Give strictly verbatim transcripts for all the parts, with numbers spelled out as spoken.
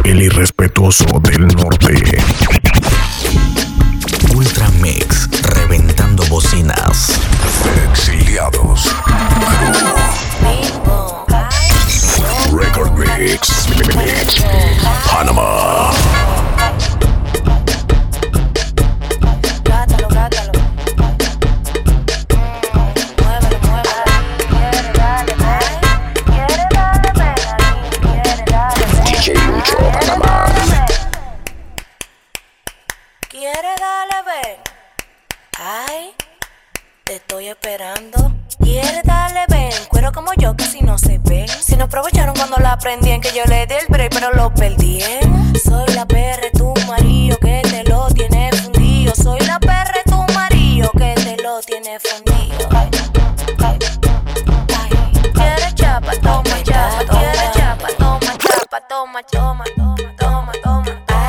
El irrespetuoso del norte. Ultra Mix, reventando bocinas. Exiliados. Record Mix. Mix. Panama. ¿Quiere darle ven? Ay, te estoy esperando. ¿Quiere darle ven? Cuero como yo casi no se ven. Si no aprovecharon cuando la aprendían que yo le di el break pero lo perdí. Soy la perra tu marido que te lo tiene fundido. Soy la perra tu marido que te lo tiene fundido. Ay, ay, ay. ¿Quiere chapa? Toma chapa. ¿Quiere chapa? Toma chapa. Toma, toma, toma, toma, toma.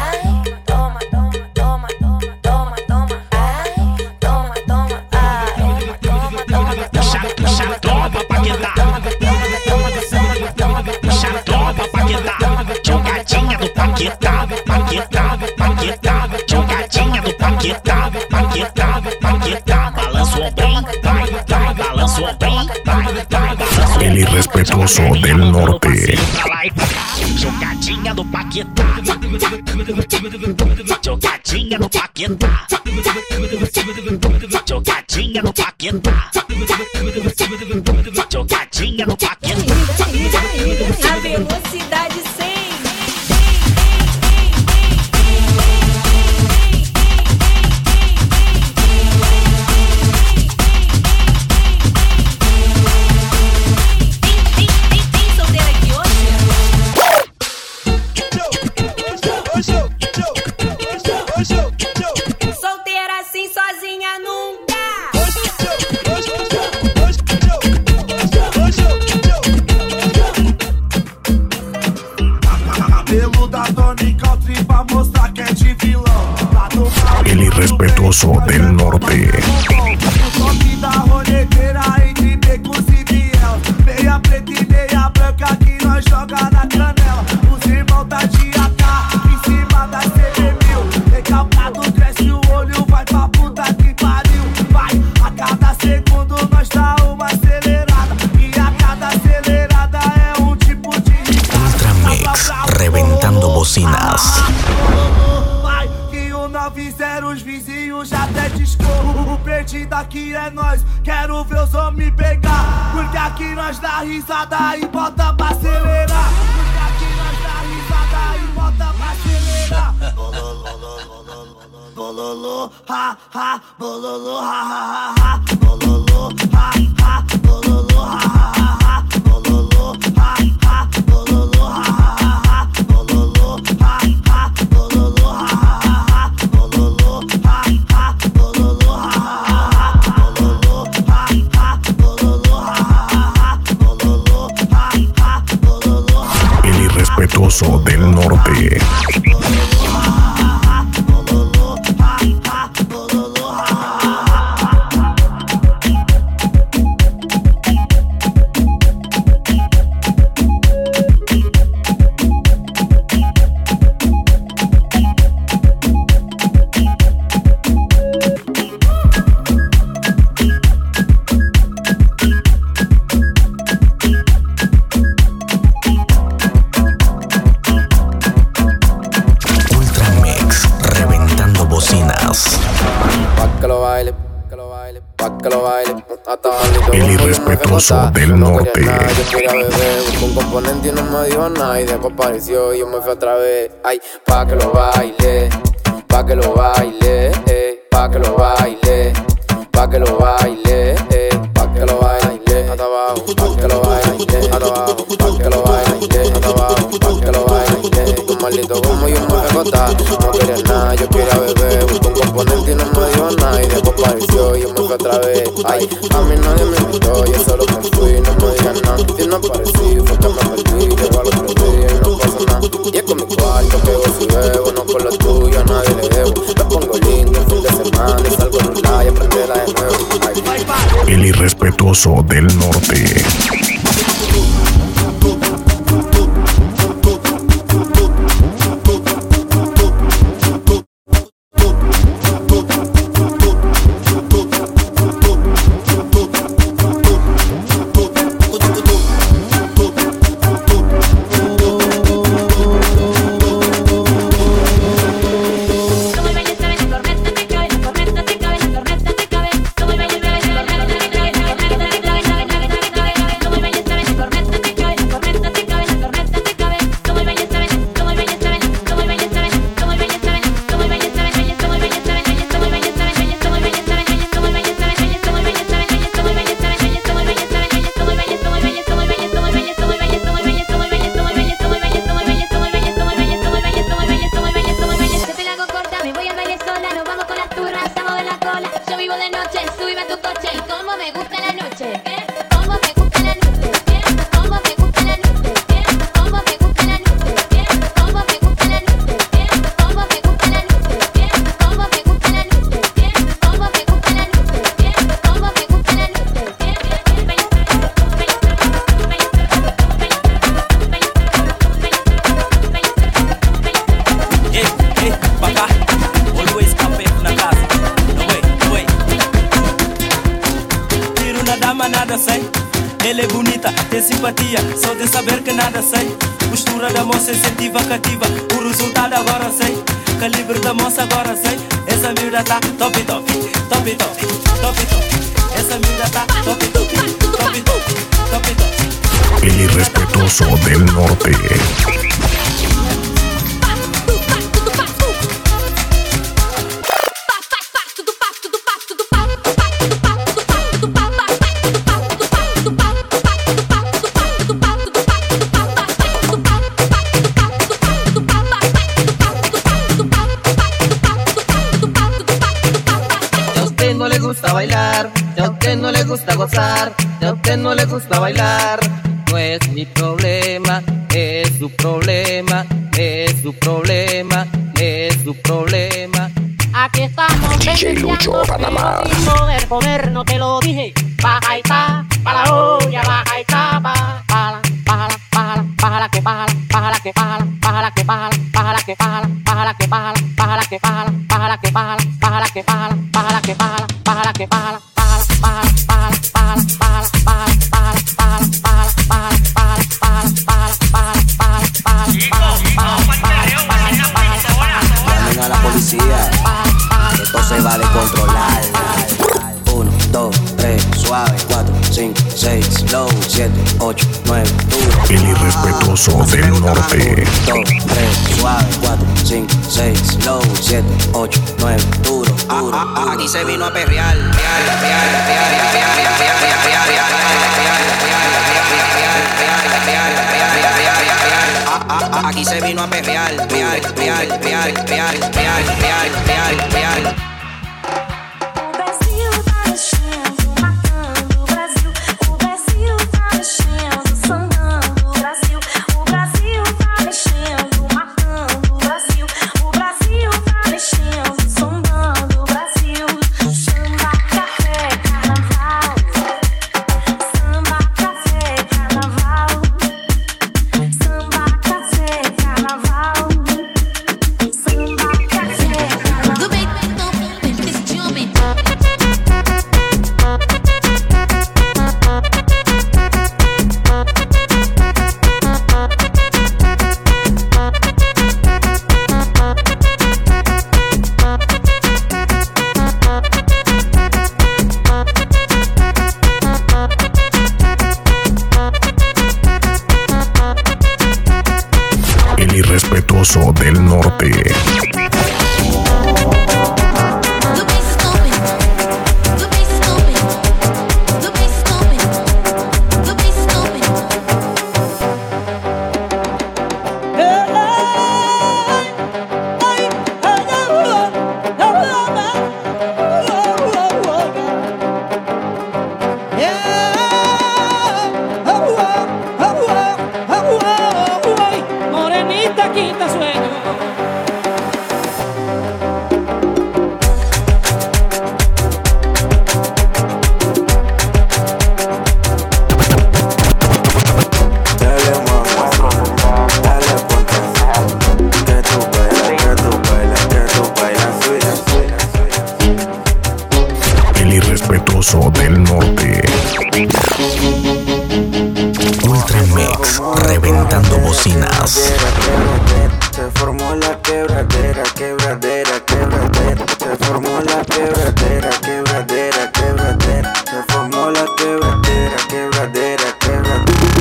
Jogadinha do Paquetá, Paquetá, Paquetá, jogadinha do Paquetá, Paquetá, Paquetá, balança o ombrinho, vai, vai, balança o ombrinho, vai, vai, balança o El irrespetuoso del norte. Jogadinha do Paquetá, jogadinha do Paquetá, jogadinha do Paquetá, jogadinha do Paquetá. A velocidade sem. Solteira assim sozinha nunca. Cabelo da Tony Country pra mostrar que é de vilão. El irrespetuoso del norte. O toque da roleteira entre becos e biel. Meia preta e meia branca que nós joga na canela. Os irmãos tá de A K em cima da C B mil. Recalcado cresce o olho, vai pra puta que pariu. Vai, a cada segundo nós dá uma acelerada. E a cada acelerada é um tipo de Ultra Mix, reventando bocinas. Vai, que o nove zero os vizinhos já até discorro. O perdido aqui é nós, quero ver os homens pegar. Porque aqui nós dá risada e bota pra acelerar. Porque aqui nós dá risada e bota pra acelerar. Bololô, ha, ha, bololô, ha, ha, ha, bololô, ha, ha, bololô, ha, ha, ha, bololô, ha, ha, bololô, ha, ha, ha, bololô, ha, ha, bololô, ha, ha, ha, bololô, ha, ha, bololô, ha, ha, ha, bololô, ha, ha, bololô, ha, ha, ha, bololô, ha, ha, bololô, ha, ha. El irrespetuoso del norte. Ultra Mix, reventando bocinas. Pa' que lo baile, que lo baile, pa' que lo baile. Hasta Juanito El como yo me irrespetuoso fui a del contar. No norte. quería nada, yo quería beber. Busqué un componente y no me dijo nada. Y después apareció y yo me fui otra vez. Ay, pa' que lo baile, pa' que lo baile, eh, pa' que lo baile, pa' que lo baile, eh, pa' que lo baile, hasta abajo, pa' que lo baile, hasta abajo, pa' que lo baile, hasta abajo, pa' que lo baile. Un maldito como yo me fui a contar. No quería nada, yo quería beber. Busqué un componente y no me dijo nada. Y después apareció y yo me fui otra vez. Ay, a mí nadie me invitó, yo solo me fui. No me digan nada, si no aparecí, fue que me perdí. Llego al otro día y no pasa nada. Y es con mi cuarto que vos y bebo, no con lo tuyo, a nadie le debo. Me pongo lindo el fin de semana y salgo en un live y aprenderla de nuevo. Ay. El irrespetuoso del norte. ter simpatia, só de saber que nada sei. Postura da moça incentiva, cativa, o resultado agora sei. Calibre da moça agora sei. Essa miúda tá top, top, top, top, top, top. Essa miúda tá top, top, top, top, top, top. El irrespetuoso del norte. No le gusta bailar, y a usted no le gusta gozar, y a usted no le gusta bailar. No es mi problema, es su problema, es su problema, es su problema. Aquí estamos D J Lucho, Panamá. sin poder comer, no te lo dije. Baja y ta, pa' la olla, baja y ta, pa, pa, pa, pa, pa, que pa, pa, que pa, pa, que pa, pa, que pa, pa, que pa, pa, que pa, pa, que pa, pa, que pa, pa, que pa, para que para para para para para para para para para para para para para para llamen a la policía, esto se va a descontrolar. Uno, dos, tres, suave, cuatro, cinco, seis, slow, siete, ocho, nueve, duro. El irrespetuoso del norte. Dos, tres, suave, cuatro, cinco, seis, slow, siete, ocho, nueve, duro, duro. Aquí se vino a perrear. Aquí se vino a perrear, real, real, real, real, real, real, real, real. O Brasil tá mexendo, matando o Brasil. O Brasil tá mexendo, sambando o Brasil. O Brasil tá mexendo, matando o Brasil. O Brasil tá mexendo, sambando o Brasil. Samba, café, carnaval. Samba, café, carnaval. Samba, café, carnaval. Samba, café, carnaval. Do bem, então, esse homem. El irrespetuoso del norte. Do bem, se estopem. Do bem, se estopem. Do bem, se estopem. Do bem, se estopem. Morenita, quita sueño. Dale mamá, dale ponte, que tú bailas, que tú bailas, que tú bailas, suya, suya, suya. El irrespetuoso del norte. Ultramix, reventando bocinas. Se formó la quebradera, quebradera, quebradera. Se formó la quebradera, quebradera, quebradera. Se formó la quebradera, quebradera, quebradera.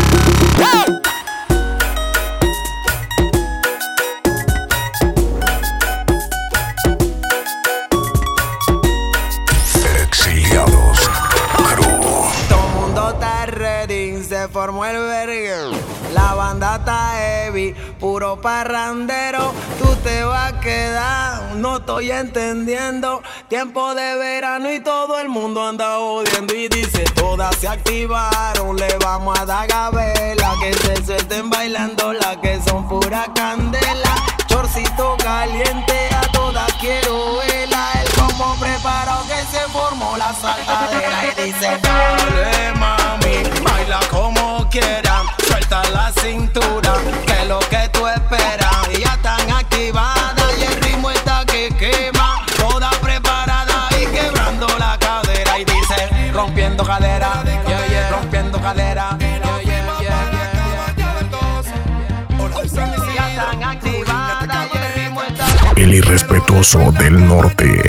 Exiliados. Crew. Todo el mundo está ready, se formó el verguero. La banda está heavy, puro parrandero. Tú te vas a quedar, no estoy entendiendo. Tiempo de verano y todo el mundo anda odiando. Y dice, todas se activaron, le vamos a dar gabela. Que se suelten bailando las que son pura candela. Chorcito caliente, a todas quiero verla. El combo preparado que se formó la saltadera. Y dice, dale mami, baila como quieras. Suelta la cintura, que es lo que tú esperas. Y ya están activadas y el ritmo está que quema. Toda preparada y quebrando la cadera. Y dice, rompiendo cadera, yeah, yeah, rompiendo cadera, yeah, yeah. El irrespetuoso del norte.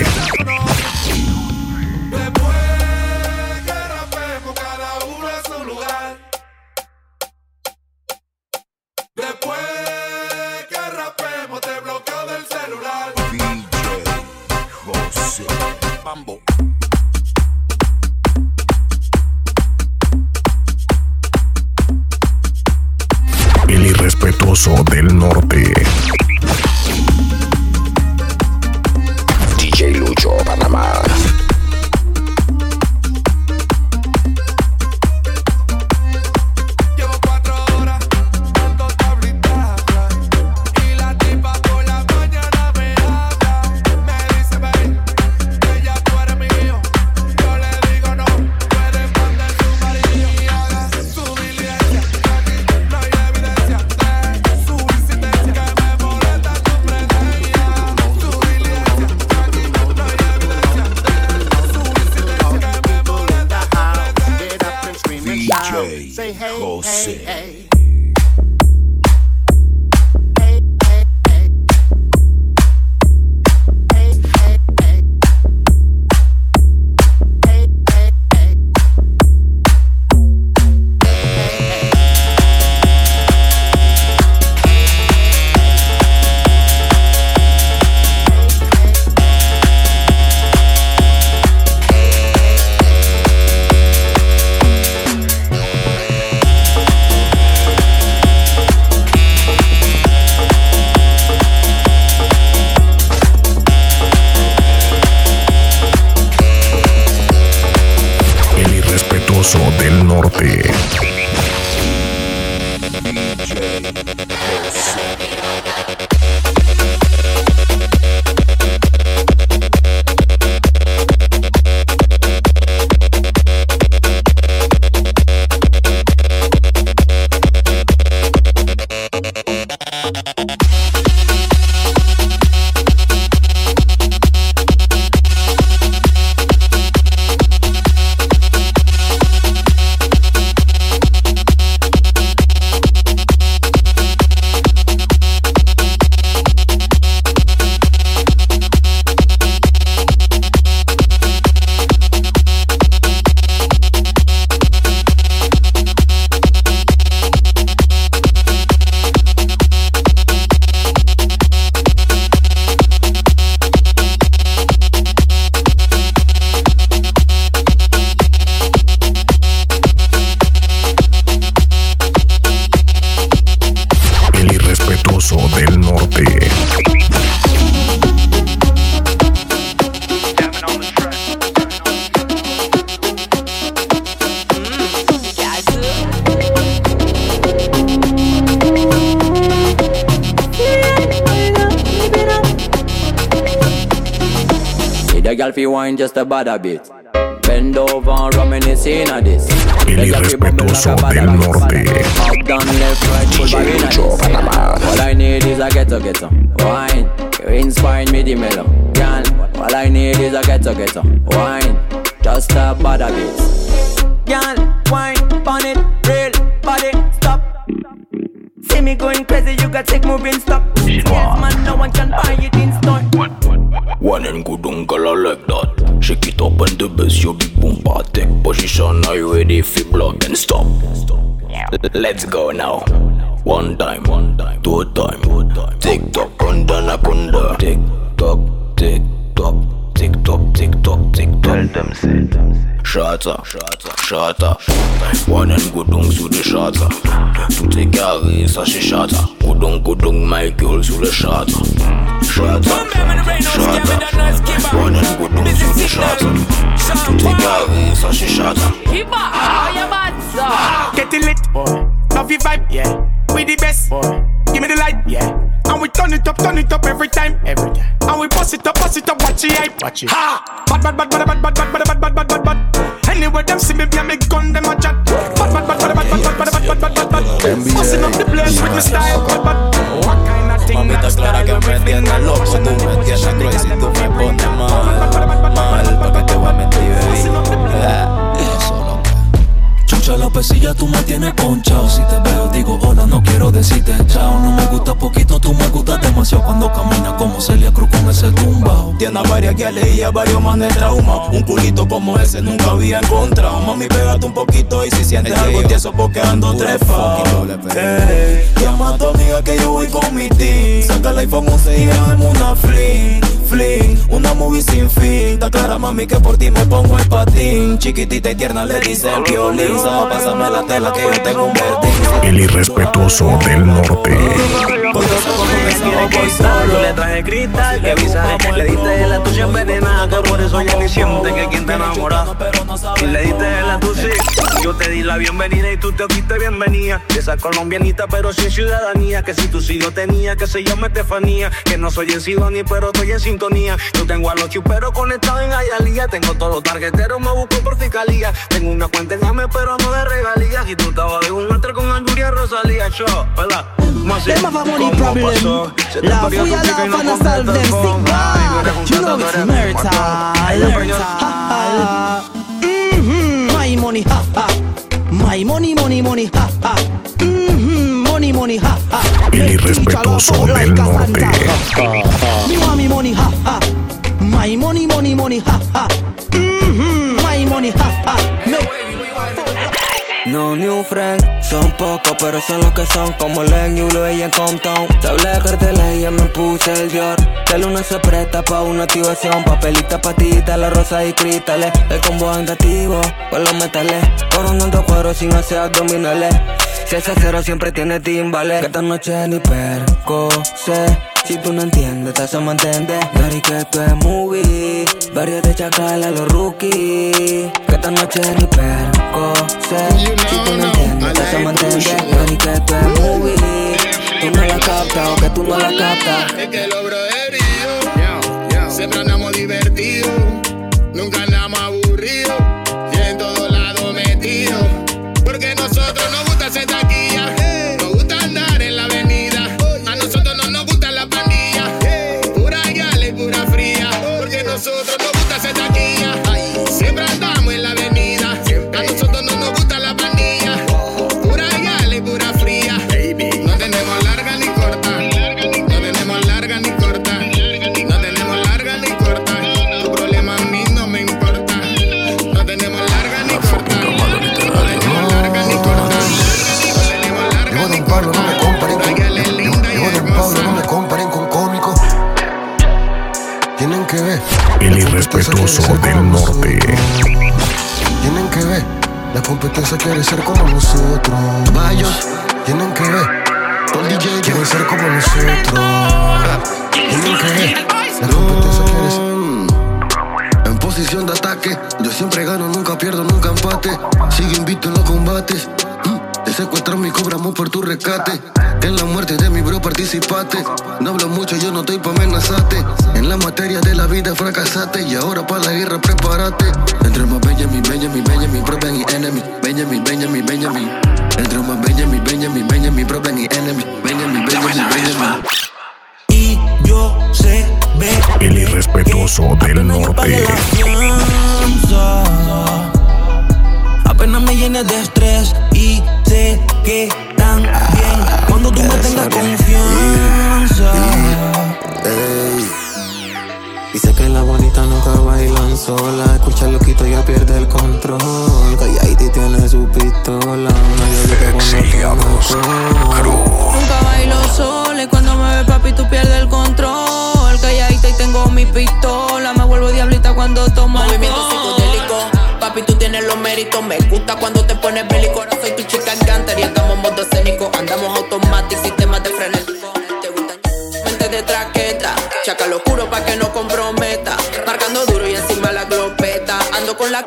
El irrespetuoso del norte. D J Lucho, Panamá. Say hey, Jose. Hey, hey. Del norte. Del norte. The girl fi wine just a bad a bit. Bend over and reminiscing of this. El irrespetuoso del norte. Up down left right full body in this. All I need is a ghetto ghetto wine. You inspire me the mellow. Girl, all I need is a ghetto ghetto wine. Just a bad a bit. Girl, wine, pon it, real body, stop. See me going crazy, you got take moving stop. Yes man, no one can buy it in store. One and good uncle, I like that. Shake it up and the best, your big boom take position, are you ready for block and stop? Let's go now. One time, one time, two time, two time. Tick tock, under, under. Tick tock, tick tock, tick tock, tick tock, tick tock. Tell them say. Shata, shata, shata. One and good dung sous le shata. Tout est carré, ça c'est shata. Goudong, goudong, Michael sous le shata. Shata, shata. One and good dung sous le shata. Tout est carré, ça c'est shata. Keep up, how you bad, sir? Get it lit, boy. Love your vibe, yeah. We the best, boy. Give me the light, yeah. And we turn it up, turn it up every time, every time. And we bust it up, bust it up, watch it hype, watch it. Ha! Bad, bad, bad, bad, bad, bad, bad, bad, bad, bad, bad, bad. Anywhere them see me, be a make gun, them a chat. Bad, bad, bad, bad, bad, bad, bad, bad, bad, bad, bad, bad. Busting up the place with my style, bad, bad. What kind of thing? Mamita clara que me entiendes loco, tú me entiendes crazy, tú me pones mal, mal, pa' que te voy a mentir, baby. Eso lo que. Chucha la pesilla, tú me tienes ponchado. Si te veo digo hola, no quiero decirte chao. No me gusta poquito, tú me gustas demasiado. Cuando caminas como Celia Cruz. ese tumbao. Tiene a varias guiales y a varios manes traumados. Un culito como ese nunca había encontrado. Mami, pégate un poquito y si sientes algo tieso porque ando trepao. Hey, llama a tu amiga que yo voy con mi team. Saca el iPhone once y grabemos una fling, fling, una movie sin fin. Está clara, mami, que por ti me pongo el patín. Chiquitita y tierna le dice el violín. Pásame la tela que yo tengo un vertín. El irrespetuoso del norte. Yo le traje cristal que avisaré. Le diste de la tuya envenenada, que por eso ya ni siente que quien te enamora. Y le diste de la tuya, yo te di la bienvenida y tú te diste bienvenida. Esa colombianita pero sin ciudadanía. Que si tú sí lo tenía, que se llama Estefanía. Que no soy en Sidonia pero estoy en sintonía. Yo tengo a los chuperos conectados en Hialeah. Tengo todos los tarjeteros, me busco por fiscalía. Tengo una cuenta en Game pero no de regalías. Y tú estabas de un altar con Anjuria Rosalía. Yo, ¿verdad? Them have a money problem. Laugh, we are laugh and solve them. Sick bad. You know it's murder. Mm-hmm. My money, ha ha. My money, money, money, ha ha. Mm-hmm. Money, money, ha ha. El irrespetuoso del norte. Me want me money, ha ha. My money, money, money, ha ha. Mm-hmm. My money, ha ha. No new friend, son pocos pero son los que son. Como Len, Yulo y en Compton. Te hablé de carteles y ya me puse el Dior. De luna se presta pa' una activación. Papelita, patita, la rosa y cristales. El combo andativo con los metales. Coronando cuadros sin hacer abdominales. Si ese cero siempre tiene timbales. Que esta noche ni perco sé. Si tú no entiendes, te hace mantente. Dari que esto es movie. Varios de chacal a los rookies. Que esta noche ni perco sé. Si tú no entiendes, te hace mantente. Dari que esto es movie. Tú no la captas o que tú no la captas. Es que los broderíos siempre andamos divertidos. Nunca andamos aburridos. Y en todos lados metidos. Porque nosotros nos gusta hacer taquilla. Nos gusta andar en la avenida. A nosotros no nos gusta la pandilla. Pura gale, pura fría. Porque nosotros nos gusta hacer taquilla. Siempre andamos en la avenida. A nosotros no nos gusta la pandilla. Pura gale, pura fría. No tenemos larga ni corta. No tenemos larga ni corta. No tenemos larga ni corta. Tu problema a mí no me importa. No tenemos larga ni corta. No tenemos larga ni corta. No tenemos larga ni corta. No me comparen con Hijo del Pablo, no me comparen con cómicos. Tienen que ver. El irrespetuoso del norte. Tienen que ver. La competencia quiere ser como nosotros. Vayos. Tienen que ver. Todo el D J quiere ser como nosotros. Tienen que ver. La competencia quiere ser. En posición de ataque. Yo siempre gano, nunca pierdo, nunca empate. Sigue invicto en los combates. Te secuestran y cobramos por tu rescate. Que en la muerte de mi bro participaste. No hablo mucho, yo no estoy pa' amenazarte. En la materia de la vida fracasaste. Y ahora pa' la guerra prepárate. Entre más Benjamin, Benjamin, Benjamin, problem y enemy. Benjamin, Benjamin, Benjamin. Entre más Benjamin, Benjamin, Benjamin, problem y enemy. Benjamin, Benjamin, Benjamin. Y yo sé, ve. El irrespetuoso del norte. Apenas me llenes de estrés y sé que también cuando tú me tengas confianza. Ey. Dice que la bonita nunca bailan sola. Escucha el loquito ya pierde el control. Calladita tiene su pistola. Nunca bailo sola y cuando me ve papi tú pierdes el control. Calladita y tengo mi pistola. Me vuelvo diablita cuando tomo movimiento psicodélico. Papi, tú tienes los méritos. Me gusta cuando te pones bélico. Ahora soy tu chica encanter y estamos en modo escénico. Andamos automático, sistemas de frenético. Te gustan mente de traqueta. Chaca lo juro pa' que no comprometa. Marcando duro y encima la glopeta. Ando con la...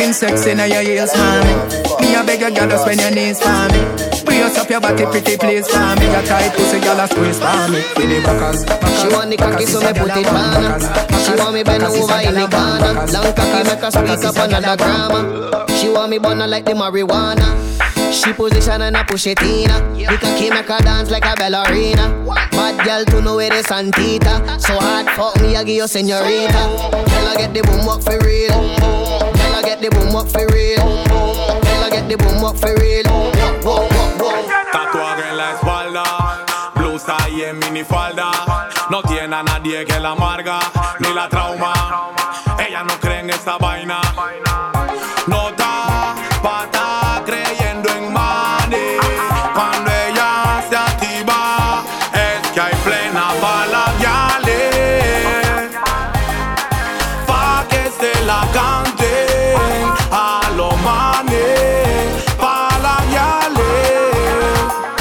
looking sexy now your ears for me. Me a beg your girl just when your knees for me. Brace up your body pretty please for me. Your tight pussy girl a squeeze for me. With the backers, backers. She want the cocky so me put it on her. She want me bend over in the corner. Long cocky make her speak up another grammar. She want me burn like the marijuana. She position and I push it in. The cocky make her dance like a ballerina. Bad girl to know where the Santita. So hard fuck me I give you señorita. Girl I get the boom up for real. Girl I get the boom up for real. Girl I get the boom up for real. Tatuaje en la espalda, blusa y en minifalda. No tiene a nadie que la amarga ni la trauma. Ella no cree en esa vaina. No está pata creyendo en money. Cuando ella se activa es que hay plena bala viales. Pa' que se la canten a los manes. Pa' la viales.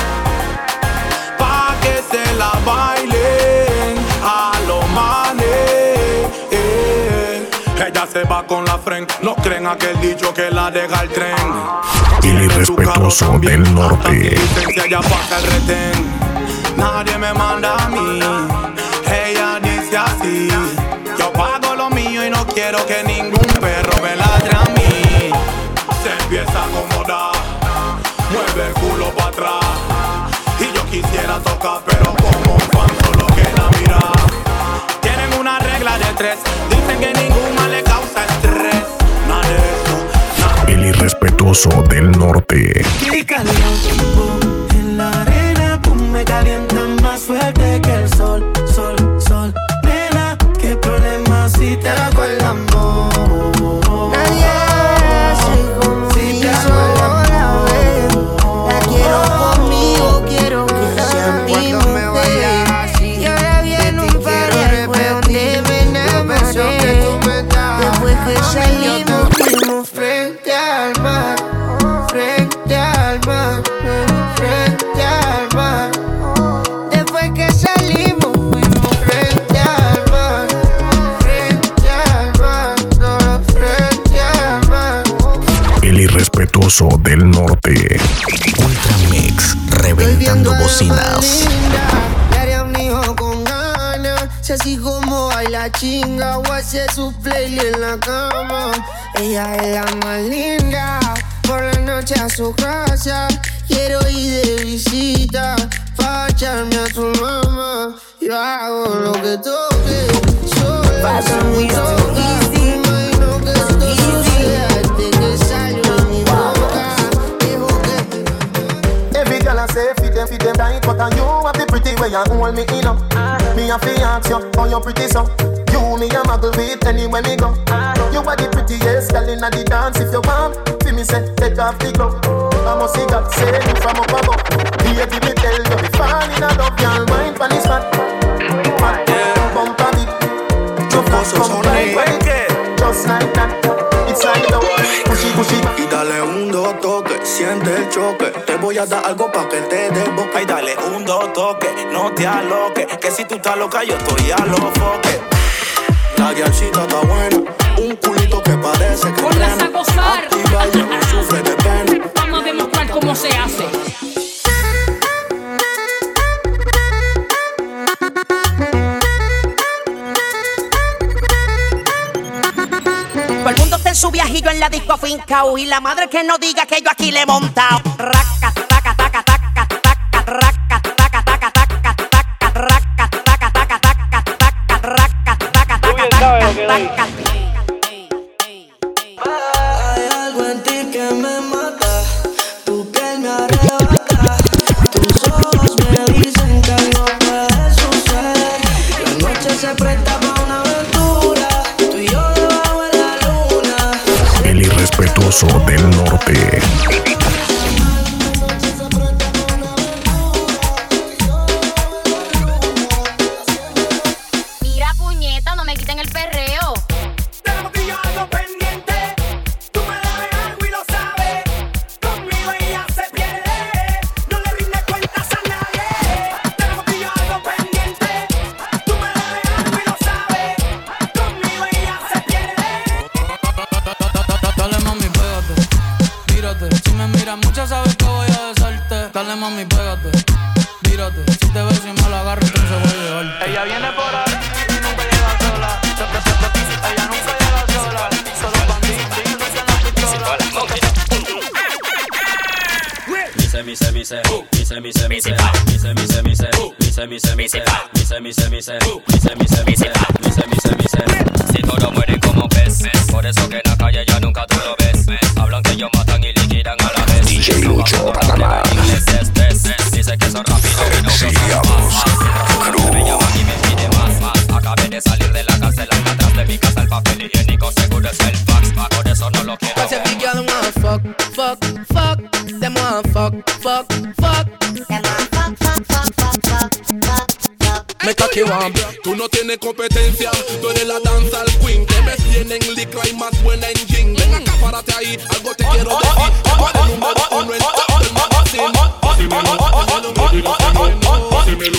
Pa' que se la bailen a los manes. Eh. Ella se va con la friend. No creen aquel dicho que la deja el tren. El irrespetuoso del norte. Si ella pasa el retén, nadie me manda a mí. Ella dice así: yo pago lo mío y no quiero que ningún perro me ladre a mí. Se empieza a acomodar, mueve el culo para atrás. Y yo quisiera tocar, pero como un fan solo queda mirar. Tienen una regla de tres, dicen que ningún mal le causa estrés. Nada de eso, nada. El irrespetuoso del norte. Qué calor, boom, en la arena, boom, me calienta más fuerte que el sol, sol, sol. Nena, qué problema si te hago el amor. Nadie hace como si te hago el amor. La quiero conmigo, quiero que sea mi mujer. Y ahora viene un par de fue donde me enamoré. Después que salimos fuimos frente al mar, frente al mar, frente al mar. Después que salimos fuimos frente al mar, frente al mar, no, frente al mar. El irrespetuoso del norte. Ultramix, reventando bocinas. Le haría un hijo con ganas. Si así como baila chinga o hace su playlist en la cama. Ella es la más linda. Por la noche a su casa quiero ir de visita pa' echarme a tu mamá. Yo hago lo que toque, sola sin toque. Imagino que esto sucede desde que salió de mi boca. Dejo que every girl I say fit them, fit them right, but you have the pretty way and hold me in up. Me a fi ask you, how you pretty so? You me a muggle with anywhere me go. You are the prettiest girl inna the dance. If you want, fi me say take off the glove. I must see God say you from up above. Baby me tell you, me fall in love, y'all mind pon this fat, fat bump a bit. Jump up, bump like just like that. It's like the pushy pushy. Y dale un dos toque, siente el choque. Te voy a dar algo pa' que te des boca. Y dale un dos toque, no te aloques. Que si tú estás loca, yo estoy a los foques. La guialcita está buena, un culito que parece que Ponlas a gozar. Activa y ya no sufre de pena. Vamos a demostrar cómo se hace. Todo el mundo está en su viajillo en la disco fincao. Y la madre que no diga que yo aquí le he montado. Raca, taca, taca, taca, taca, raca, taca, taca, taca, taca, raca, taca, taca, taca, taca, raca, taca, taca, taca, taca. Hay algo en ti que me mata, tu piel me arrebata, tus ojos me dicen que algo puede suceder. La noche se presta para una aventura, tú y yo debajo de la luna. El irrespetuoso del norte. Mira, puñeta, no me quiten el perreo. Tenemos que ir algo pendiente. Tú me debes algo y lo sabes. Conmigo ella se pierde. No le rindes cuentas a nadie. Tenemos que ir algo pendiente. Tú me debes algo y lo sabes. Conmigo ella se pierde. Dale mami Dale mami, pégate, tírate. Si te ves y me la agarro, entonces voy a llevarte. Ella viene por ahí y nunca llega sola. Siempre, siempre, ella nunca llega sola. Solo bandidos, en la pistola. Mise, mise, mise, mise, mise, mise, mise, mise, mise, mise, mise, mise, mise, mise, mise, mise, mise, mise, mise. Si todos mueren como pez, por eso que en la calle ya nunca tú lo ves. Hablan que ellos matan y liquidan a la vez. D J Lucho Panamá. Dice que son rápidos y no que son más. Me llaman y me piden más, más. Acabé de salir de la cárcel, atrás de mi casa el papel higiénico seguro es el fax. Por eso no lo quiero. Cause every girl wanna fuck, fuck, fuck. Them wanna fuck, fuck, fuck. Them wanna fuck, fuck, fuck, fuck, fuck, fuck. Me cocky one. Tú no tienes competencia, tú eres la danza al queen. Te ves bien en licra y más buena en jean. Ven acá, párate ahí, algo te quiero decir. Tú eres número uno en todo el magazine. Dímelo, dímelo, dímelo, dímelo,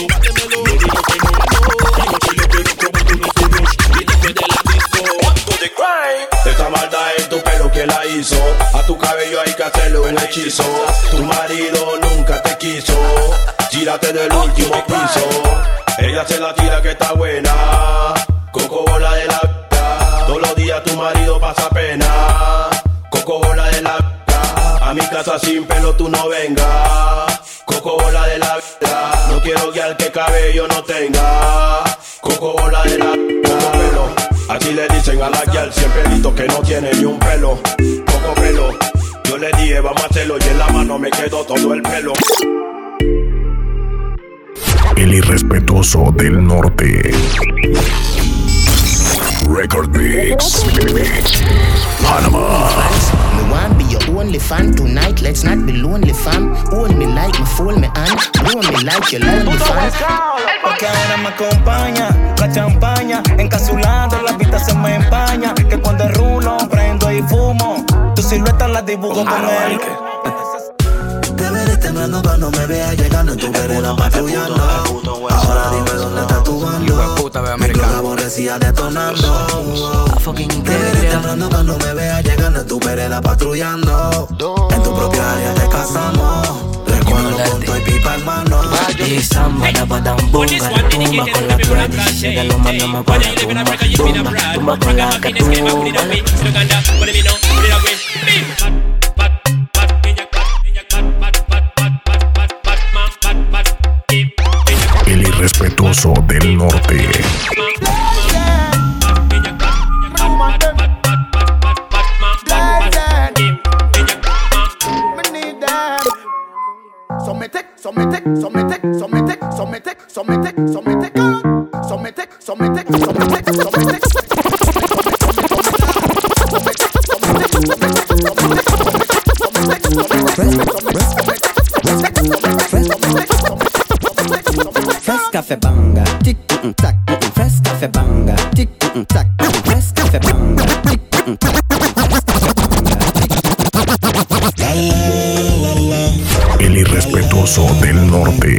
esta maldad en tu pelo que la hizo. A tu cabello hay que hacerle un hechizo. Tu marido nunca te quiso. Tírate del último piso. Ella se la tira que está buena. Coco bola de la vida. Todos los días tu marido pasa pena. Coco bola de la vida. A mi casa sin pelo tú no vengas. Coco bola de la vida. No quiero que al que cabello no tenga. Coco bola de la vida. Coco pelo. Así le dicen a la guial siempre pelito que no tiene ni un pelo. Coco pelo. Yo le dije vamos a hacerlo y en la mano me quedó todo el pelo. El irrespetuoso del norte. Record Mix. Panama. Me want be your only fan tonight. Let's not be lonely, fam. Hold me like me, fool me, and blow me like you lonely, fam. Porque ahora me acompaña la champaña. Encasulando la vista se me empaña. Que cuando rulo, prendo y fumo. Tu silueta la dibujo con él. Te veré temblando cuando me veas llegando en tu vereda patrullando. Ahora dime dónde está tu bando. Mi clon aborrecía detonando. Te veré temblando cuando me veas llegando en tu vereda patrullando. En tu propia área te casamos. Recuerdo con tu y pipa hermano. Y samba da badam bunga. Tumba con la tradición. De los manos me para tumba. Tumba, tumba con la catumba. El irrespetuoso del norte. Somete, somete, somete, somete, somete, somete, somete, somete, somete, somete, Fresh café banga, tic tac. Fresh café banga, tic tac. Fresh café banga, tic tac. El irrespetuoso del norte.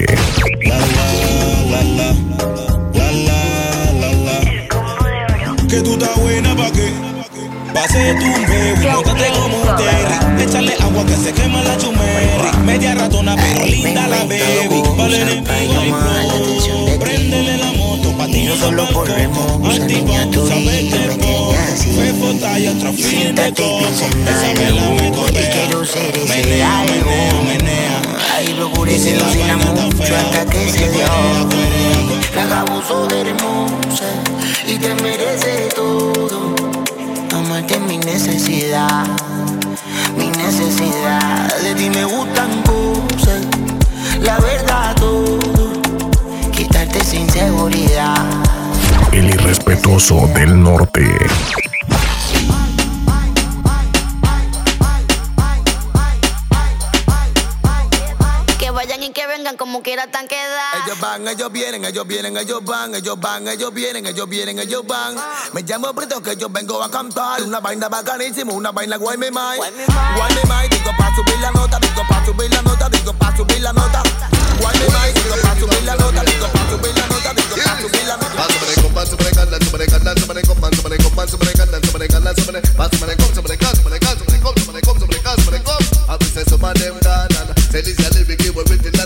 Que tú estás buena pa' qué. Pase tu baby, bótate como un terry. Échale agua que se quema la chumerri. Media ratona pero linda la baby. Vale enemigo y flow. Préndele la moto pa' ti no solo corremos. Activamos, sabes tempo. Fue foto y otro fin de coco. Esa vela me copea. Menea, menea, menea. Ahí lo oscureció sin la mucho hasta que se dio. La abuso de hermosa y te merece todo. Amarte es mi necesidad, mi necesidad. De ti me gustan cosas, la verdad todo. Quitarte sin seguridad. El irrespetuoso del norte. Vayan y que vengan como quiera tan quedar. Ellos van, ellos vienen, ellos vienen, ellos van, ellos van, ellos vienen, ellos vienen, ellos van. Me llamo Brito que yo vengo a cantar. Una vaina bacanísima, una vaina guay me mai. Guay me mai, digo pa' subir la nota, digo pa' subir la nota, digo pa' subir la nota. Guay me mai, digo pa' subir la nota, digo pa' subir la nota, digo pa' subir la nota. Súbele con, súbele con, súbele con, súbele con, súbele con, súbele con, súbele con, súbele con, súbele con, súbele con, súbele con, súbele con, súbele con, súbele con. A veces some of them gone and say this a lyric we with the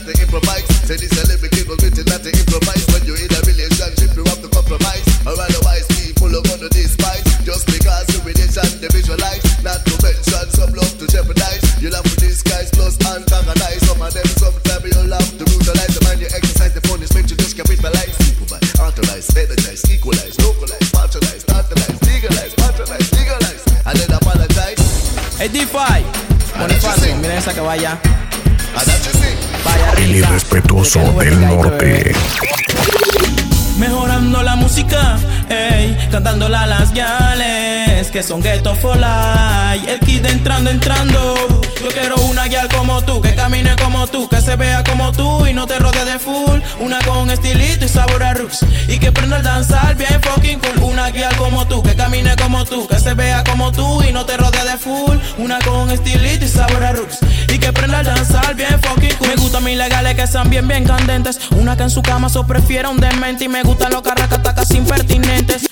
Hey, D cinco. Bonifacio, miren esa que vaya. Vaya El irrespetuoso del norte. Mejorando la música, ey, cantándola a las yales, que son ghetto for life. El kid entrando, entrando. Yo quiero una guial como tú, que camine como tú, que se vea como tú y no te rodee de full. Una con estilito y sabor a roots, y que prenda el danzar bien fucking cool. Una guial como tú, que camine como tú, que se vea como tú y no te rodee de full. Una con estilito y sabor a roots, y que prenda el danzar bien fucking cool. Me gustan mis legales que sean bien, bien candentes. Una que en su cama so prefiera un demente, y me gustan los carracatacas impertinentes.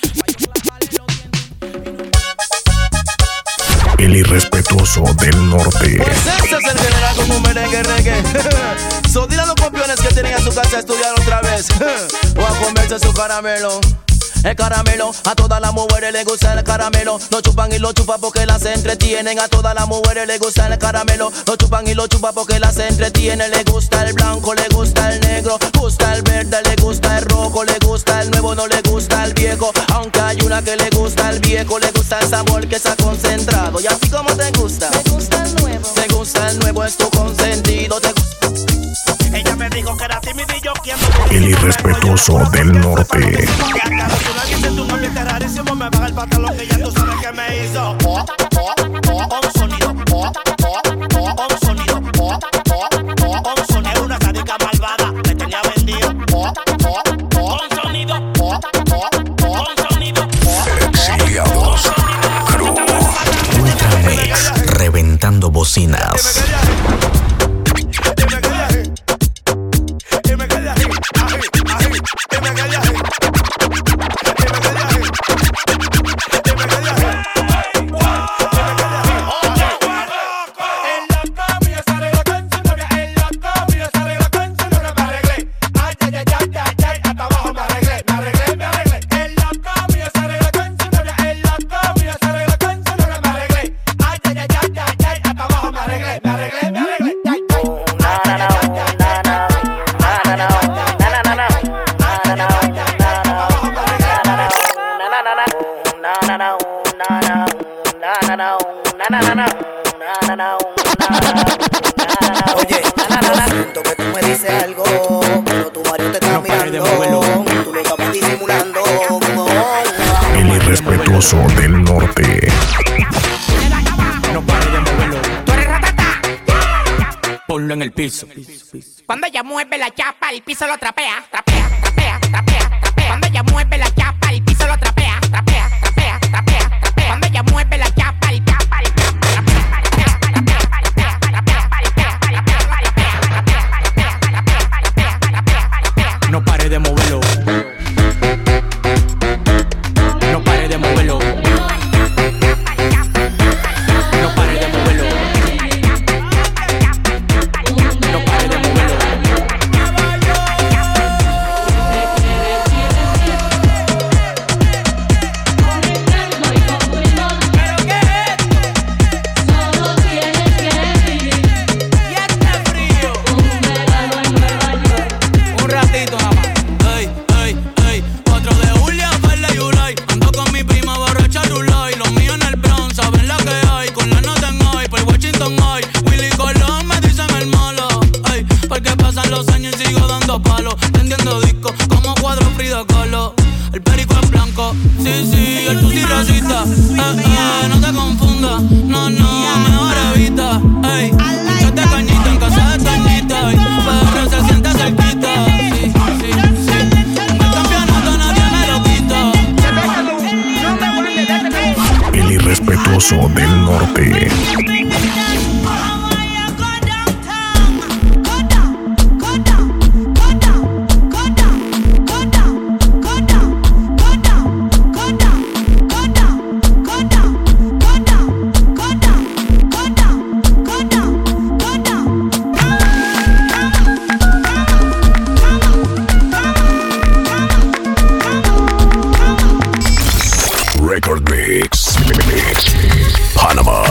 El irrespetuoso del norte. Pues ese es el general con un merengue reggae. So dile a los campeones que tienen a su casa a estudiar otra vez o a comerse su caramelo. El caramelo, a todas las mujeres les gusta el caramelo. Lo chupan y lo chupan porque las entretienen. A todas las mujeres les gusta el caramelo. Lo chupan y lo chupan porque las entretienen. Le gusta el blanco, le gusta el negro, gusta el verde, le gusta el rojo, le gusta el nuevo, no le gusta el viejo. Aunque hay una que le gusta el viejo, le gusta el sabor que se ha concentrado. Y así como te gusta, me gusta el nuevo. Te gusta el nuevo, es tu consentido. Te gusta. Ella me dijo que era tímido y yo quiero. El irrespetuoso del norte. Tu mami es rarísimo, me baja el pantalón que ya tú sabes que me hizo. Oh, oh, oh, un sonido. Oh, oh, oh, un sonido. Oh, oh, oh, un sonido. Una sádica malvada me tenía vendido. Oh, oh, oh, un sonido. Oh, oh, oh, un sonido. Exiliados. Crew. Ultramix. Reventando bocinas. Oye, siento que tú me dices algo, pero tu marido te está mirando. Tú lo estás disimulando. El irrespetuoso del norte. No pares de moverlo. Tú eres ratata. Ponlo en el piso. Cuando ella mueve la chapa, el piso lo trapea, trapea, trapea, trapea, trapea. Cuando ella mueve la chapa, el piso lo trapea, trapea, trapea, trapea, trapea. Cuando ella mueve la chapa, el chapa, el no pare de moverlo. No pare de moverlo. No pare de moverlo. No pare de moverlo. Tendiendo discos como cuadro Frida Kahlo. El perico es blanco, sí, sí, el tusi racista. Eh, eh, no te confundas, no, no, mejor evita. Ey, echate cañita en casa de Toñita. Pero se siente cerquita. Sí, sí, sí. El campeonato nadie me lo quita. El irrespetuoso del norte. Record Mix. Mix. Panama.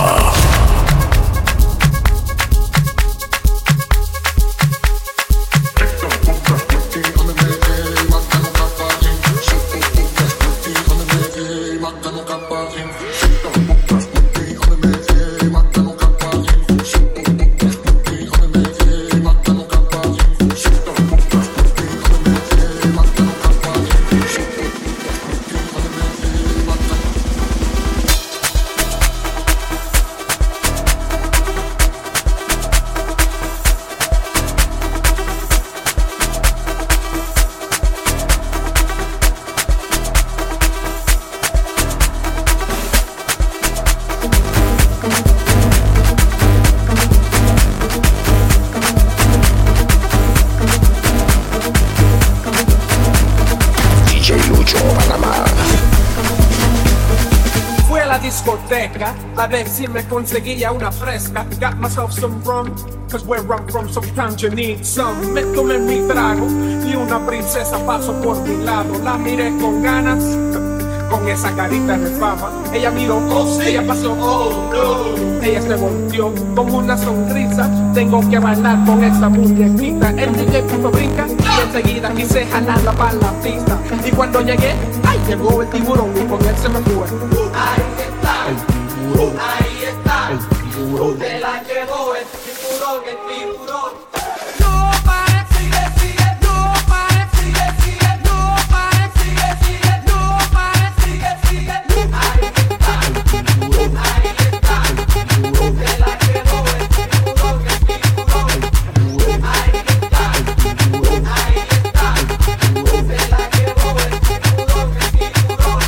discoteca a ver si me conseguía una fresca. Got myself some rum, cause where I'm from sometimes you need some. Me tomé mi trago y una princesa pasó por mi lado. La miré con ganas, con esa carita de fama. Ella miró, oh, ella pasó, oh no. Ella se volteó con una sonrisa. Tengo que bailar con esa muñequita. El D J puso brinca y enseguida quise jalarla para la pista. Y cuando llegué, ay, llegó el tiburón y con él se me fue. Ahí está, el tiburón, ahí está, el tiburón. Se la llevó el tiburón, el tiburón. No pare, sigue, sigue, no pare, sigue, sigue, no pare, sigue, sigue, no pare, sigue, sigue. Ahí está, el tiburón, ahí está, el tiburón. Se la llevó el tiburón, el tiburón. Ahí está, el tiburón, ahí está, el tiburón. Se la llevó el tiburón, el tiburón.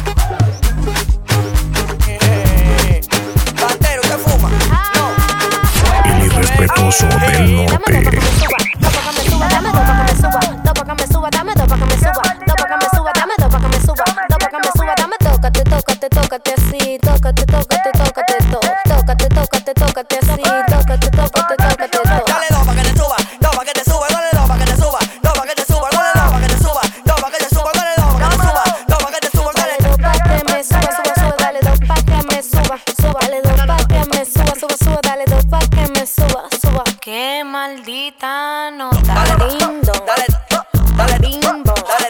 Bandero, ¿qué fuma? El irrespetuoso del norte. Dame dos pa' que me suba, dos pa' que me suba, dame dos pa' que me suba, dos pa' que me suba, dame dos pa' que me suba, dos pa' que me suba, dame tócate, tócate, tócate así, tócate, tócate, tócate, tócate, tócate, tócate así, tócate, tócate, tócate, dale dos pa' que te suba, dos pa' que te suba, dale dos pa' que te suba, dos pa' que te suba, dale dos pa' que te suba, dos pa' que te suba, dale dos pa' que te suba, dos pa' que te suba, dale dos pa' que me suba, suba, suba, dale dos pa' que me suba, suba, dale dos pa' que me suba, suba, suba, dale dos pa' que me suba, suba. Qué maldita nota, lindo, dale, dale bimbo, dale,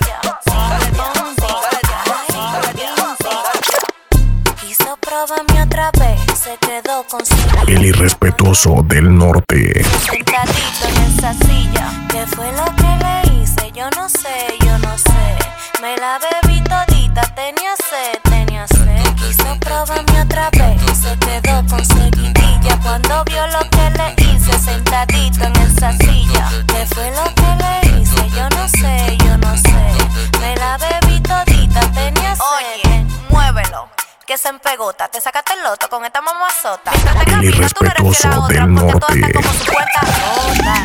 quiso probarme otra vez, se quedó con su El irrespetuoso del norte. sentadito en esa silla. ¿Qué fue lo que le hice? Yo no sé, yo no sé. Me la bebí todita, tenía sed, tenía sed. Quiso probarme otra vez, se quedó con seguidilla. Cuando vio lo que le hice, sentadito en esa silla. ¿Qué fue lo que le hice? Yo no sé, yo no sé. Me la bebí todita, tenía sed. Oye, muévelo, que se empegota. Te sacaste el loto con esta mamazota. Mientras te El caminas, tú no eres fiel a irrespetuoso otra, del porque todas están norte. como su cuenta rota.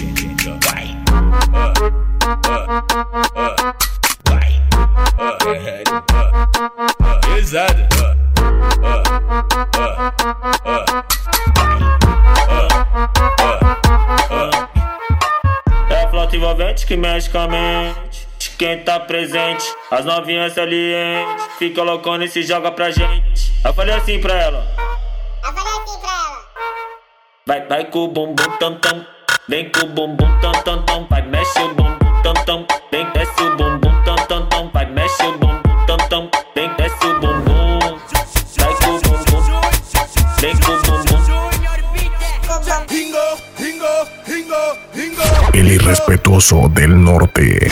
É a flauta envolvente que mexe com a mente. Quem tá presente, as novinhas salientes. Fica loucona e se joga pra gente. Eu falei assim pra ela. Eu falei assim pra ela. Vai, vai com o bumbum tam tam. Vem com o bumbum tam tam tam. Vai, mexe o bumbum tam tam. Vem, desce o bumbum tam tam tam. Vai, mexe o bumbum tam tam. Vem, desce o bumbum. Vai com o bumbum. Vem com o bumbum. Hingo, hingo, hingo, hingo. El irrespetuoso del norte.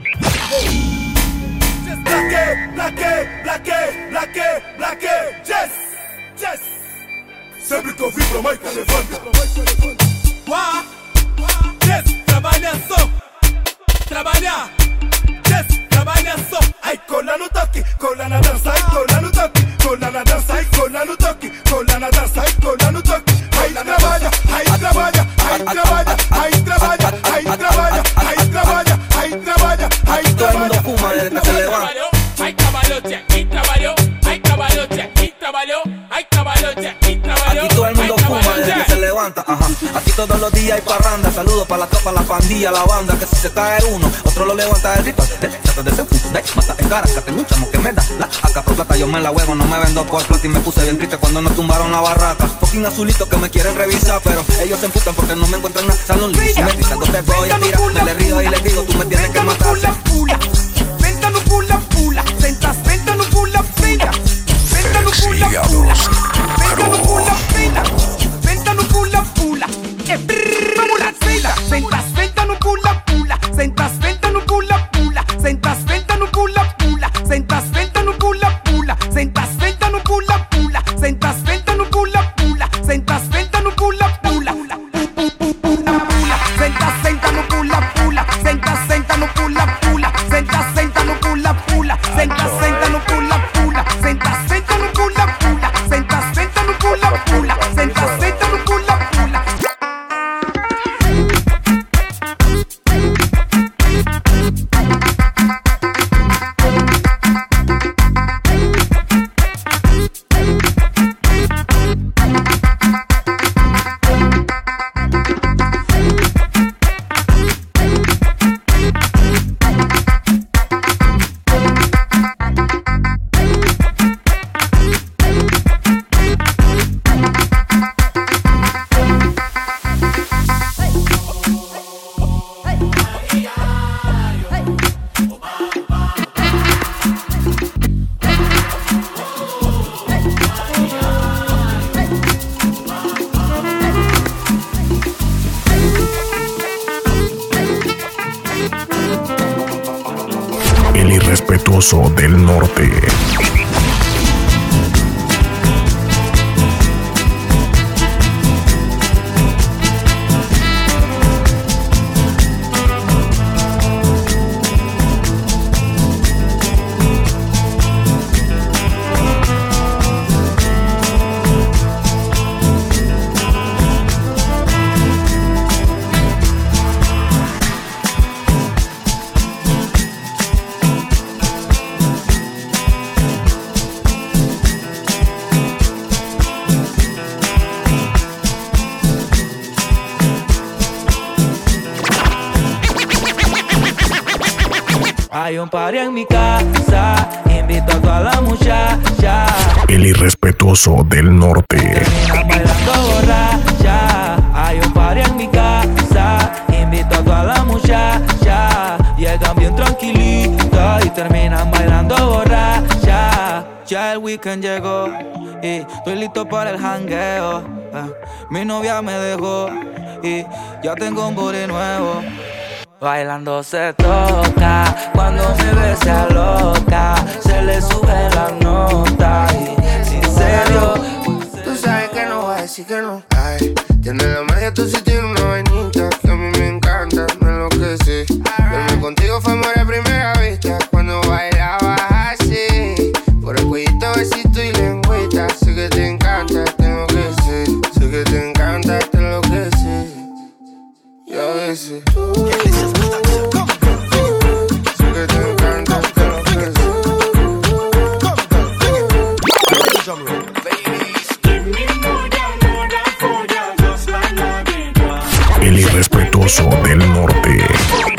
Blaque, blaque, blaque, blaque, blaque. Yes, yes. Sempre que eu vim pra Maica, levanta. Uá, yes, trabalha só. Trabalha, yes, trabalha só. Ai, cola no toque, cola na dança. Ai, cola no toque, cola na dança. Ai, cola no toque, cola na dança. Ai, cola no toque. Ai, trabalha, ai, trabalha, ai, trabalha, ai, trabalha, ai, trabalha, ai, trabalha, ai, trabalha, ai, todo el mundo trabalha. fuma desde que se levanta. Ay, caballote, aquí trabajó. Ay, caballote, aquí trabajó. Ay, caballote, aquí trabajó. Aquí todo el mundo fuma desde que se levanta, ajá. Aquí todos los días hay parranda. Saludos para la tropa, la pandilla, la banda. Que si se cae uno, otro lo levanta del ritual. Trata de ser puto, de mata en cara. Que tengo un chamo que me da la acá por plata. Yo me la huevo, no me vendo por plata. Y me puse bien triste cuando nos tumbaron la barraca. Fucking azulito que me quieren revisar, pero ellos se emputan porque no me encuentran nada. Salón liso, me gritan, no te voy a tirar. Me le río y le digo, tú me tienes que matar. Venta no pula, pula. Ventas, venta no pula, pila. Venta no pula, pula. Venta no pula, pila. Venta no pula, pula. Eh, pula, pila. Ventas, venta no pula, pula. Ventas, venta no pula, pula. Ventas, venta no pula, pula. Ventas, venta no pula, pula. Ventas, venta no pula, pula. Ventas, venta no pula, pula. Ventas, venta no pula, pula. Ventas, venta no pula, pula. Ventas, venta no pula, pula. Ventas, venta no pula, pula. Ventas, venta no pula, pula. Ventas, venta no pula, pula. Ventas, venta no pula, pula. Ventas, venta no pula, pula. irrespetuoso del norte. Hay un party en mi casa, invito a toda la muchacha. El irrespetuoso del norte. Terminan bailando borracha. Hay un party en mi casa, invito a toda la muchacha. Llegan bien tranquilitas y terminan bailando borracha. Ya el weekend llegó y estoy listo para el jangueo. eh, Mi novia me dejó y ya tengo un booty nuevo. Bailando se toca, cuando me ve se aloca, se le sube la nota y sin serio. Tú sabes que no voy a decir que no. Ay, tiene la magia, tú sí tienes una vainita que a mí me encanta, me enloquece. Verme contigo fue amor a primera vista, cuando bailabas así. Por el cuellito, besito y lengüita, sé que te encanta, tengo que ser. Sé que te encanta, te enloquece. Y a veces el irrespetuoso del norte.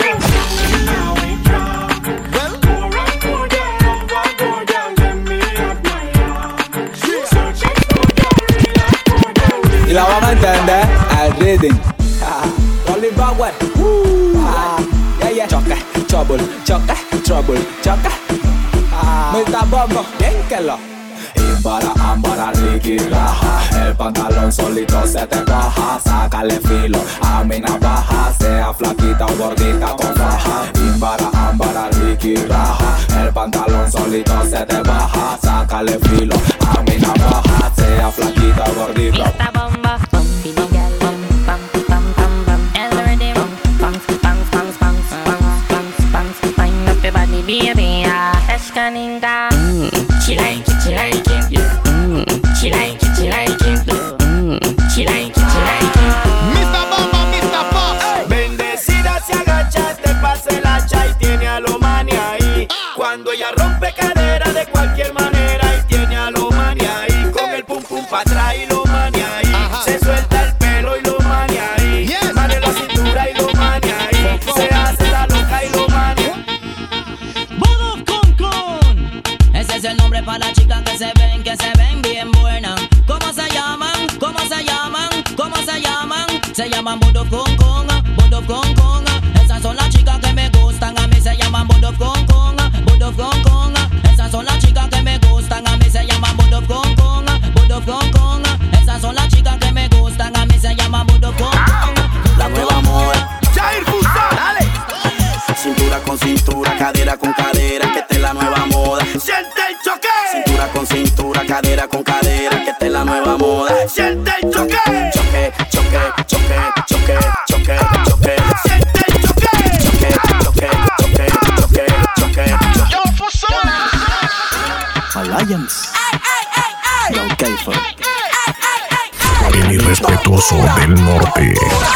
Y la vamos a entender al rhythm. Rolling backward. Ah, yeah, yeah. Choque, trouble, choque, trouble, choque. mister Bombo, bien que lo. Imbara, ambara, riqui, raja. El pantalón solito se te baja. Sácale filo a mi navaja. Sea flaquita o gordita con faja. Imbara, ambara, riqui, raja. El pantalón solito se te baja. Sácale filo a mi navaja. Sea flaquita o gordita. Esta bomba, bumpy no girl, bum, bum, bum, bum, bum. El rhythm, bounce, bounce, bounce, bounce, bounce, bounce, bounce. Wind up your body, baby, ah. Escaninga. She like it, she like it, yeah. Mm. She like it, she like it, yeah. Mm. She like it, she like it. mister Bomba, mister Fox. Hey. Bendecida se agacha, te pasa el hacha y tiene a lo mani ahí. Cuando ella rompe cadera de cualquier manera y tiene a lo mani ahí. Con el pum pum pa' atrás y lo mani ahí. Ajá. Se suelta el pelo y lo mani ahí. Yes. Mano en la cintura y lo mani ahí. Se hace la loca y lo mani. Bodo con con. Ese es el nombre para las chicas que se ven, que se ven bien buenas. ¿Cómo se llaman? ¿Cómo se llaman? ¿Cómo se llaman? Se llaman Bodo con con, Bodo con con. Esas son las chicas que me gustan, a mí se llaman Bodo con con, Bodo con con. Esas son las chicas que me gustan, a mí se llaman Bodo con con, Bodo con con. Esas son las chicas que me gustan, a mí se llaman Bodo con con. La nueva moda. Jair Busa, dale. Cintura con cintura, cadera con cadera, que esta es la nueva moda. Siente el choque. Cintura con cintura, cadera con cadera, que esta es la nueva moda. Siente el choque. Choque, choque, choque, choque, choque, choque. Siente el choque. Choque, choque, choque, choque, choque, choque. Yo, Fusona. Alliance. No K-Fo. El irrespetuoso del norte.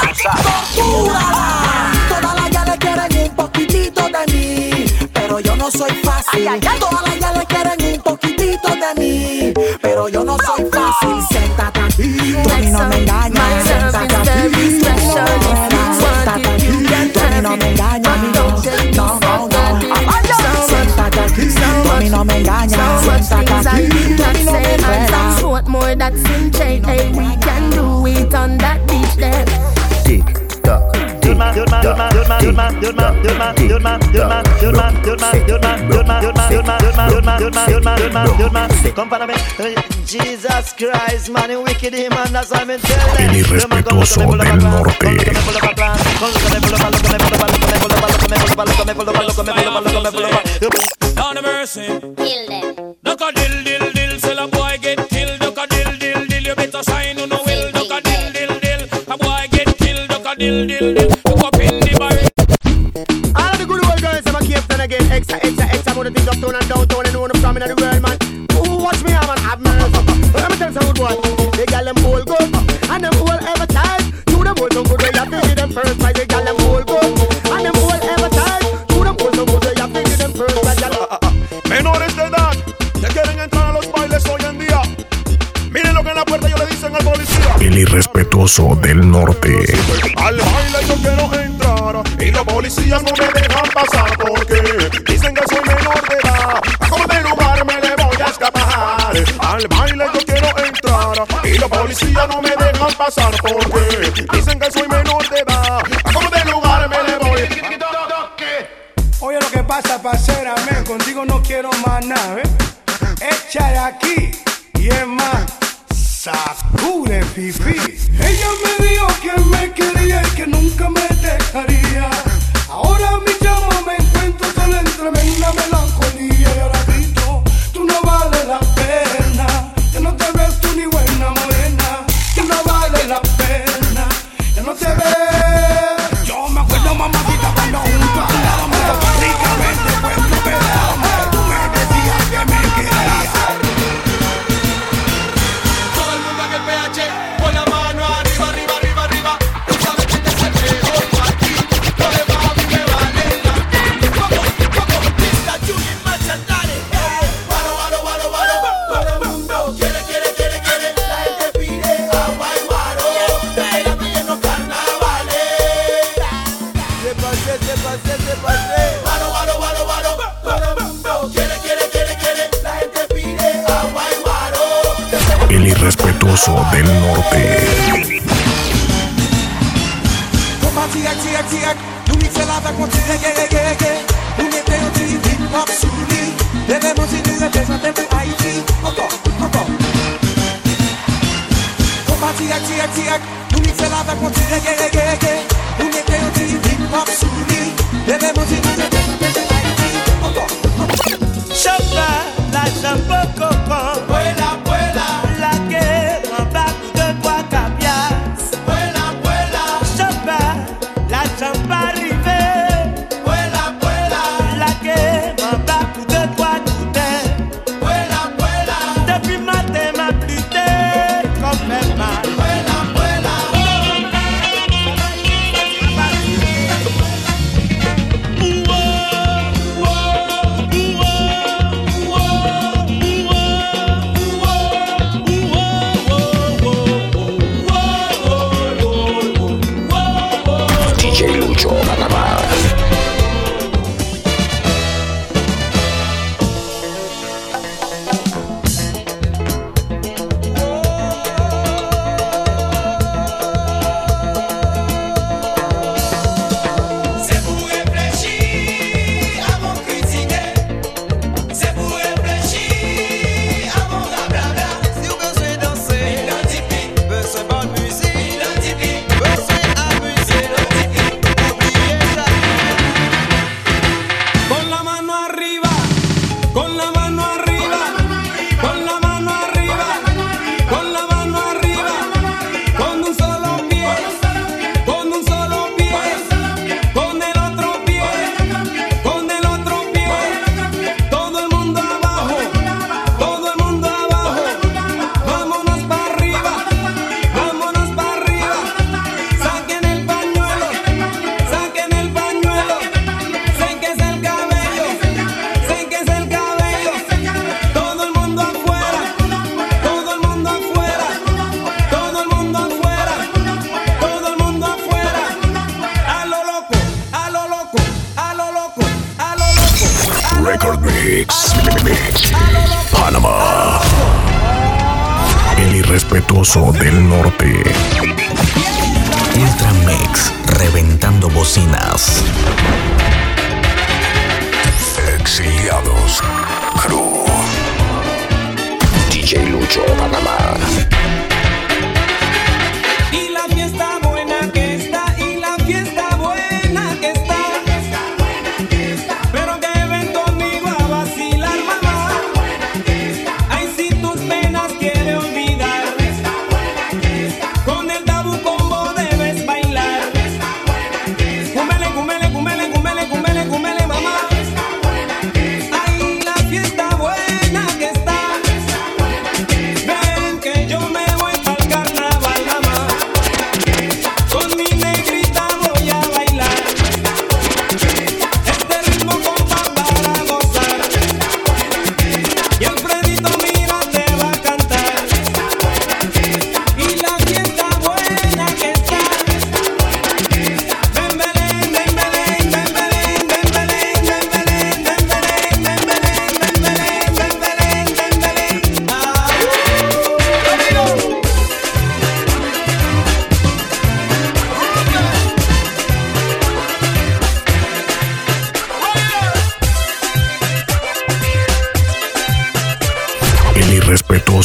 Todas las yales quieren un poquitito de mí, pero yo no soy fácil. Todas las yales quieren un poquitito de mí, pero yo no soy fácil. Siéntate aquí, tú a mí no me engañas. Siéntate aquí, siéntate aquí, tú a mí no me engañas. No, no, no. Siéntate aquí, tú a mí no me engañas. Siéntate aquí, tú a mí no me engañas. What more that's in chain, hey, we can do it on that beach there. Tick tock. Jesus Christ, man, you wicked him, and that's what I'm telling. El irrespetuoso del norte. On the mercy. Kill them. Duck a dill dill dill, say a boy get killed. Duck a dill dill dill, you better sign on no will. Duck a dill dill dill, a boy get killed. Duck a dill dill dill, duck up in the bar. All of the good old girls, I'm a Cape Town again. Extra, extra, extra, more the things uptown and downtown and know them from in the world, man. Who watch me, man? Have mercy. Let me tell you some good boy. They got them all good, and them all ever tight. To them all so good, they have to give them first prize. They got them all good, and them all ever tight. To them all so good, they have to give them first prize. Menores de edad que quieren entrar a los bailes hoy en día. Miren lo que en la puerta yo le dicen al policía. El irrespetuoso del norte. Al baile yo quiero entrar y los policías no me dejan pasar porque dicen que soy menor de edad. A como de lugar me le voy a escapar. Al baile yo quiero entrar y los policías no me dejan pasar porque dicen que soy menor de edad. A como de lugar me le voy. Oye lo que pasa, parcera, men, contigo no quiero más nada, ¿eh? Echa de aquí y es más, sacude pipí. Ella me dijo que me quería y que nunca me dejaría. Ahora mi chamo me encuentro solo en tremenda melancolía. Y ahora grito, tú no vales la pena. Ya no te ves tú ni buena morena. Tú no vales la pena. Ya no te ves. Yo me acuerdo, mamacita, cuando junto al lado me ricamente pues me pedaba. Tú me decías que me querías. Todo el mundo en el P H, con la mano arriba, arriba, arriba, arriba. Tú sabes que te saqué hoy aquí. Lo demás a mí me vale la pena. Vamos, vamos, pista, Junior, marcha, dale. Guaro, guaro, guaro, guaro. Todo el mundo quiere, quiere, quiere, quiere. La gente pide agua y guaro. Bailame en los carnavales. Se pasé, se pasé, se pasé. Guaro, guaro, guaro, guaro. Todo el mundo quiere, quiere, quiere, quiere. La gente pide agua y guaro. El irrespetuoso del norte. Tiak, tiak, tiak, nous mixons avec mon petit reggae, reggae, reggae. Nous mettons un petit hip-hop sous lui. Levez-moi si nous représentons pour Haïti. Encore, encore. Tiak, tiak, tiak, nous mixons avec mon petit reggae, reggae, reggae. Nous mettons un petit hip-hop sous lui. Levez-moi si nous représentons pour Haïti. Encore, encore. Chopa, la chambre coco. Vuela, vuela. La que m'embarque de toi capias. Vuela, vuela. Chopa. La champa arrivée, vuela, vuela. La que m'embarque de toi tout est, vuela, vuela. Depuis matin m'a plutté comme même mal, vuela, vuela. D J Lucho Panamá. C'est pour réfléchir avant de critiquer. C'est pour réfléchir avant de blabla. Si vous besoin danser, identifique. Besoin bonne musique, identifique. Besoin amuser, identifique. Oubliez ça. Con la mano arriba, con la mano arriba, con la mano arriba, con la mano arriba, con un solo pie, con un solo pie, con el otro pie, con el otro pie, todo el mundo abajo, todo el mundo abajo, vámonos para arriba, vámonos para arriba, saquen el pañuelo, saquen el pañuelo, séquese el cabello, séquese el cabello, todo el mundo afuera, todo el mundo afuera, todo el mundo afuera, todo el mundo afuera, a lo loco, a lo loco, a lo loco, a lo loco, Record Mix. Mix. Panamá. El irrespetuoso del norte. Ultra Mix, reventando bocinas. Exiliados. Crew. D J Lucho Panamá. y la fiesta buena que está, y la fiesta buena que está, pero que ven conmigo a vacilar.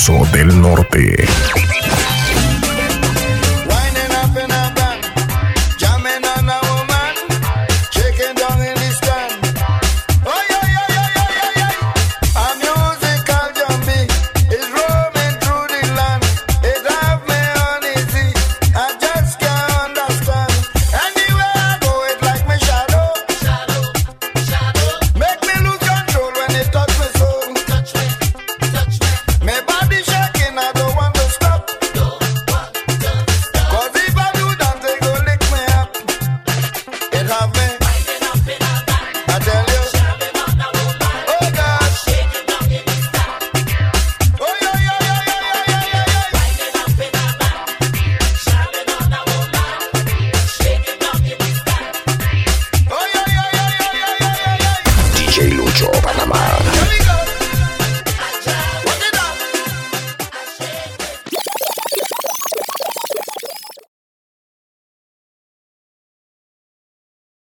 del norte.